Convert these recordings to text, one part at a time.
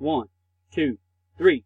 1, 2, 3.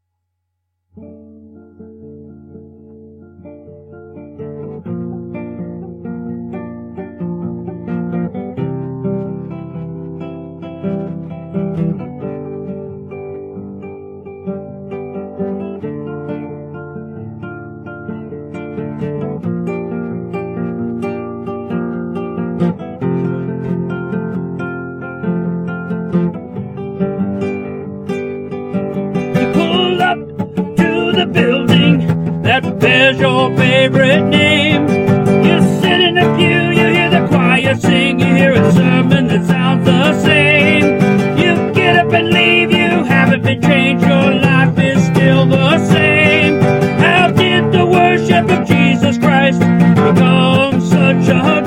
The building that bears your favorite name. You sit in a pew, you hear the choir sing, you hear a sermon that sounds the same. You get up and leave, you haven't been changed, your life is still the same. How did the worship of Jesus Christ become such a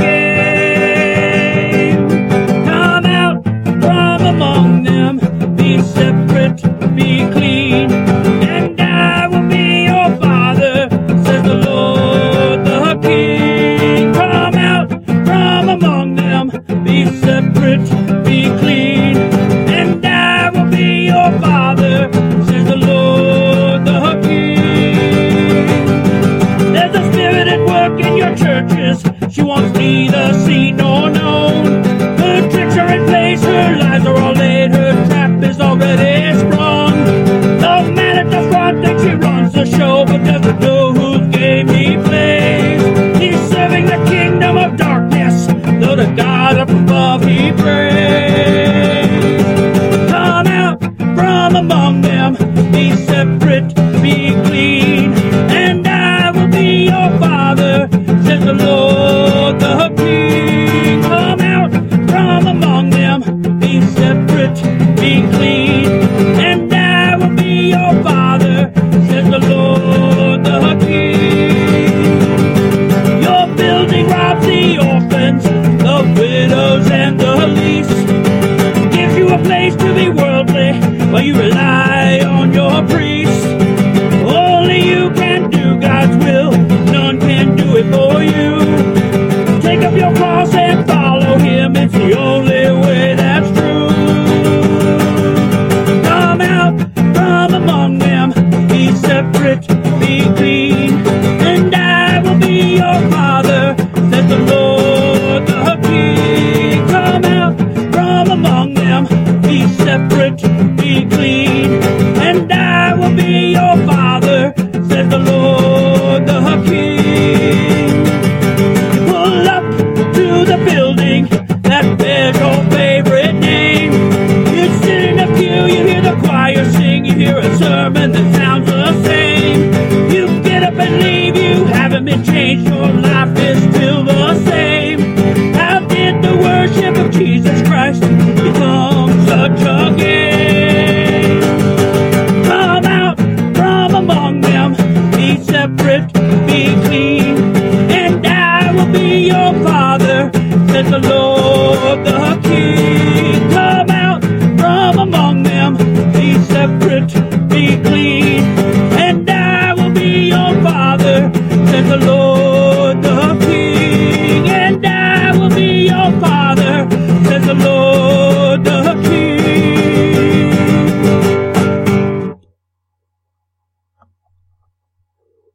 game? Come out from among them, be separate, be clean, and I will be your father, says the Lord the King. Come out from among them, be separate, be clean, and I will be your father, says the Lord the King. There's a spirit at work in your churches, she wants neither seen nor known. Her tricks are in place, her lies are all laid, her trap is already sprung. The man at the front thinks he runs the show, but doesn't know whose game he plays. He's serving the kingdom of darkness, though the God up above he prays. Come out from among them, be separate, be clean, and I will be your father, says the Lord the King. Come out from among them, be separate, be clean, and I will be your father, says the Lord the King. Your building robs the orphans, the widows and the least, gives you a place to be worldly while you rely on your priest. Only you can do God's will, none can do it for you. Take up your cross and follow him, it's the only way that's true. Come out from among them, be separate, be clean, and I will be your father, says the Lord the King. Come out from among them, be separate, be clean, and I will be your father, says the Lord the King. You pull up to the building that bears your favorite name. You sit in a pew, you hear the choir sing, you hear a sermon that sounds the same. You get up and leave, you haven't been changed, your life is still the same. How did the worship of Jesus Christ become such a game? Come out from among them, be separate, be clean, and I will be your father, says the Lord the King. Come out from among them, be separate, be clean, and I will be your father, says the Lord.